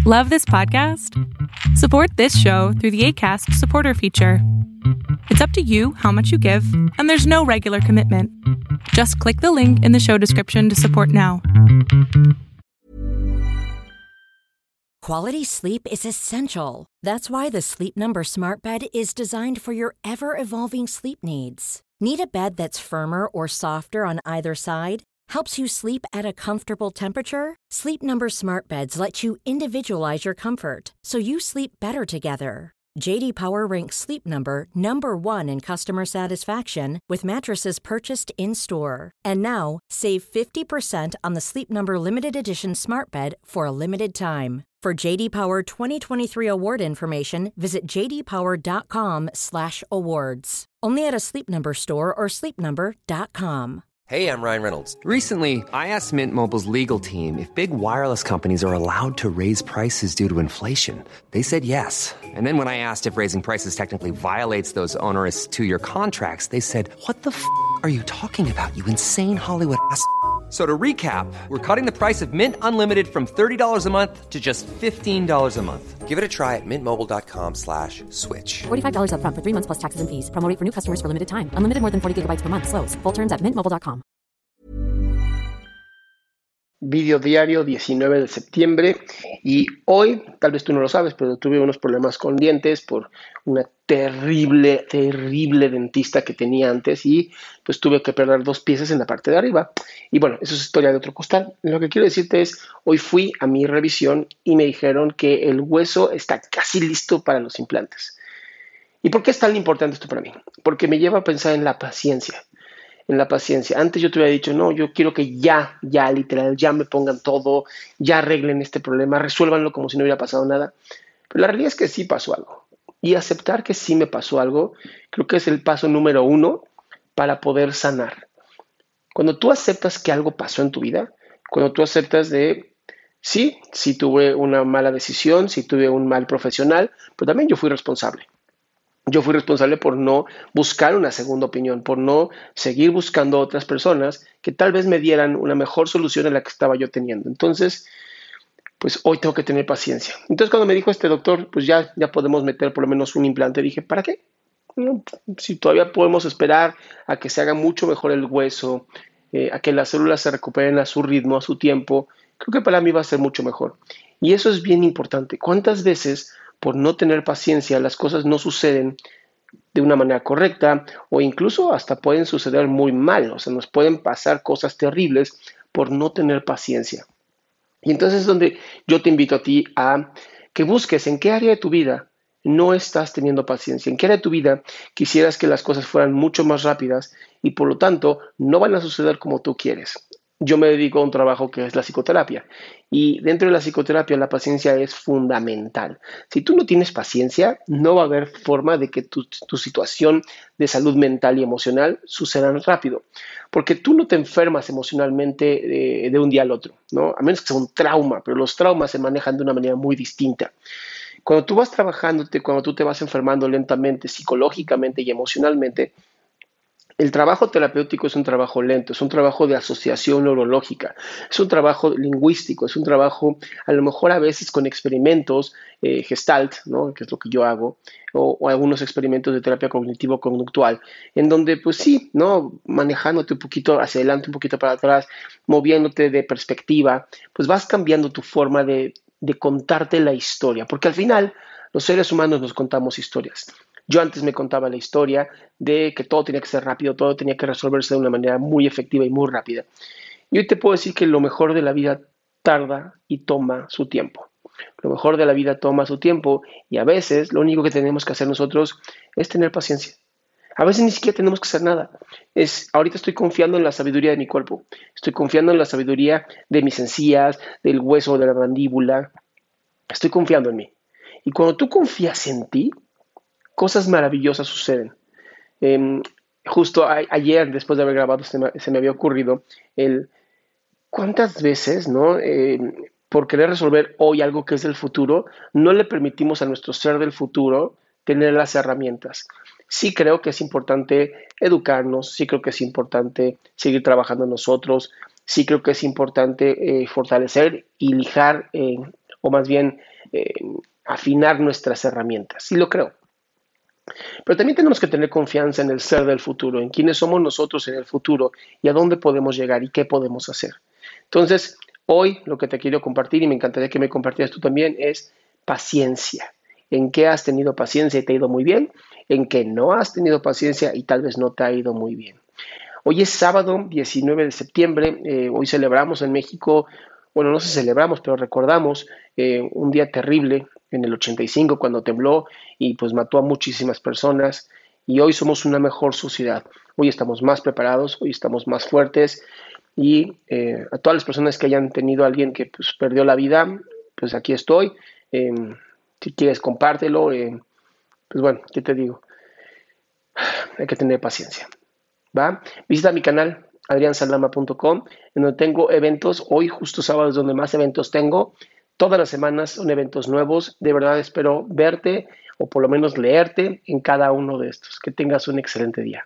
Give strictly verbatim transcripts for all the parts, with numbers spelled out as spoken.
Love this podcast? Support this show through the Acast supporter feature. It's up to you how much you give, and there's no regular commitment. Just click the link in the show description to support now. Quality sleep is essential. That's why the Sleep Number Smart Bed is designed for your ever-evolving sleep needs. Need a bed that's firmer or softer on either side? Helps you sleep at a comfortable temperature? Sleep Number Smart Beds let you individualize your comfort, so you sleep better together. J D Power ranks Sleep Number number one in customer satisfaction with mattresses purchased in-store. And now, save fifty percent on the Sleep Number Limited Edition Smart Bed for a limited time. For J D Power twenty twenty-three award information, visit j d power dot com slash awards. Only at a Sleep Number store or sleep number dot com. Hey, I'm Ryan Reynolds. Recently, I asked Mint Mobile's legal team if big wireless companies are allowed to raise prices due to inflation. They said yes. And then when I asked if raising prices technically violates those onerous two-year contracts, they said, what the f*** are you talking about, you insane Hollywood ass f- So to recap, we're cutting the price of Mint Unlimited from thirty dollars a month to just fifteen dollars a month. Give it a try at mintmobile.com slash switch. forty-five dollars up front for three months plus taxes and fees. Promo rate for new customers for limited time. Unlimited more than forty gigabytes per month. Slows full terms at mint mobile dot com. Video diario diecinueve de septiembre, y hoy, tal vez tú no lo sabes, pero tuve unos problemas con dientes por una terrible, terrible dentista que tenía antes, y pues tuve que perder dos piezas en la parte de arriba. Y bueno, eso es historia de otro costal. Lo que quiero decirte es, hoy fui a mi revisión y me dijeron que el hueso está casi listo para los implantes. ¿Y por qué es tan importante esto para mí? Porque me lleva a pensar en la paciencia. En la paciencia. Antes yo te hubiera dicho, no, yo quiero que ya, ya, literal, ya me pongan todo, ya arreglen este problema, resuélvanlo como si no hubiera pasado nada. Pero la realidad es que sí pasó algo. Y aceptar que sí me pasó algo, creo que es el paso número uno para poder sanar. Cuando tú aceptas que algo pasó en tu vida, cuando tú aceptas de, sí, sí tuve una mala decisión, sí tuve un mal profesional, pero también yo fui responsable. Yo fui responsable por no buscar una segunda opinión, por no seguir buscando otras personas que tal vez me dieran una mejor solución a la que estaba yo teniendo. Entonces, pues hoy tengo que tener paciencia. Entonces, cuando me dijo este doctor, pues ya, ya podemos meter por lo menos un implante, dije, ¿para qué? No, si todavía podemos esperar a que se haga mucho mejor el hueso, eh, a que las células se recuperen a su ritmo, a su tiempo, creo que para mí va a ser mucho mejor. Y eso es bien importante. ¿Cuántas veces por no tener paciencia las cosas no suceden de una manera correcta, o incluso hasta pueden suceder muy mal? O sea, nos pueden pasar cosas terribles por no tener paciencia? Y entonces es donde yo te invito a ti a que busques en qué área de tu vida no estás teniendo paciencia, en qué área de tu vida quisieras que las cosas fueran mucho más rápidas y por lo tanto no van a suceder como tú quieres. Yo me dedico a un trabajo que es la psicoterapia, y dentro de la psicoterapia la paciencia es fundamental. Si tú no tienes paciencia, no va a haber forma de que tu, tu situación de salud mental y emocional sucedan rápido, porque tú no te enfermas emocionalmente de, de un día al otro, ¿no? A menos que sea un trauma, pero los traumas se manejan de una manera muy distinta. Cuando tú vas trabajándote, cuando tú te vas enfermando lentamente, psicológicamente y emocionalmente, el trabajo terapéutico es un trabajo lento, es un trabajo de asociación neurológica, es un trabajo lingüístico, es un trabajo a lo mejor a veces con experimentos eh, Gestalt, ¿no? Que es lo que yo hago, o, o algunos experimentos de terapia cognitivo-conductual, en donde pues sí, ¿no? Manejándote un poquito hacia adelante, un poquito para atrás, moviéndote de perspectiva, pues vas cambiando tu forma de, de contarte la historia, porque al final los seres humanos nos contamos historias. Yo antes me contaba la historia de que todo tenía que ser rápido, todo tenía que resolverse de una manera muy efectiva y muy rápida. Y hoy te puedo decir que lo mejor de la vida tarda y toma su tiempo. Lo mejor de la vida toma su tiempo, y a veces lo único que tenemos que hacer nosotros es tener paciencia. A veces ni siquiera tenemos que hacer nada. Es, ahorita estoy confiando en la sabiduría de mi cuerpo. Estoy confiando en la sabiduría de mis encías, del hueso, de la mandíbula. Estoy confiando en mí. Y cuando tú confías en ti, cosas maravillosas suceden. Eh, justo a, ayer, después de haber grabado, se me, se me había ocurrido el cuántas veces, ¿no? Eh, por querer resolver hoy algo que es del futuro, no le permitimos a nuestro ser del futuro tener las herramientas. Sí creo que es importante educarnos, sí creo que es importante seguir trabajando en nosotros, sí creo que es importante eh, fortalecer y lijar eh, o más bien eh, afinar nuestras herramientas. Sí lo creo. Pero también tenemos que tener confianza en el ser del futuro, en quiénes somos nosotros en el futuro y a dónde podemos llegar y qué podemos hacer. Entonces, hoy lo que te quiero compartir, y me encantaría que me compartieras tú también, es paciencia. ¿En qué has tenido paciencia y te ha ido muy bien? ¿En qué no has tenido paciencia y tal vez no te ha ido muy bien? Hoy es sábado diecinueve de septiembre, eh, hoy celebramos en México, bueno, no sé si celebramos, pero recordamos eh, un día terrible en el ochenta y cinco cuando tembló y pues mató a muchísimas personas, y hoy somos una mejor sociedad. Hoy estamos más preparados, hoy estamos más fuertes, y eh, a todas las personas que hayan tenido a alguien que pues, perdió la vida, pues aquí estoy. Eh, si quieres compártelo, eh, pues bueno, ¿qué te digo? Hay que tener paciencia, ¿va? Visita mi canal adrian saldama punto com, en donde tengo eventos. Hoy justo sábado es donde más eventos tengo. Todas las semanas son eventos nuevos. De verdad espero verte o por lo menos leerte en cada uno de estos. Que tengas un excelente día.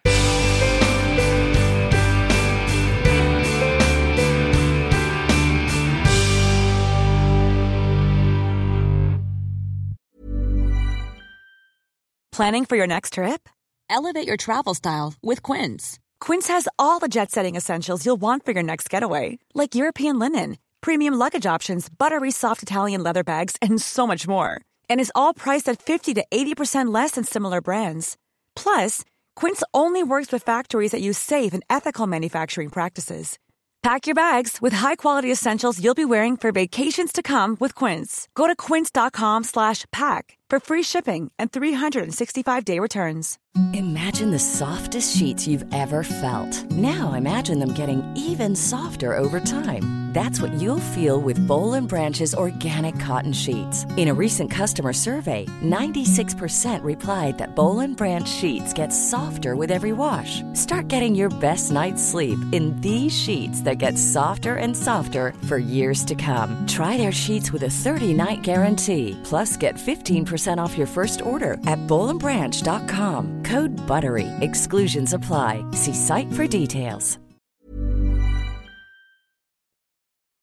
Planning for your next trip? Elevate your travel style with Quince. Quince has all the jet-setting essentials you'll want for your next getaway, like European linen, premium luggage options, buttery soft Italian leather bags, and so much more. And is all priced at fifty to eighty percent less than similar brands. Plus, Quince only works with factories that use safe and ethical manufacturing practices. Pack your bags with high-quality essentials you'll be wearing for vacations to come with Quince. Go to quince.com slash pack for free shipping and three sixty-five day returns. Imagine the softest sheets you've ever felt. Now imagine them getting even softer over time. That's what you'll feel with Boll and Branch's organic cotton sheets. In a recent customer survey, ninety-six percent replied that Boll and Branch sheets get softer with every wash. Start getting your best night's sleep in these sheets that get softer and softer for years to come. Try their sheets with a thirty-night guarantee. Plus, get fifteen percent off your first order at boll and branch dot com. Code BUTTERY. Exclusions apply. See site for details.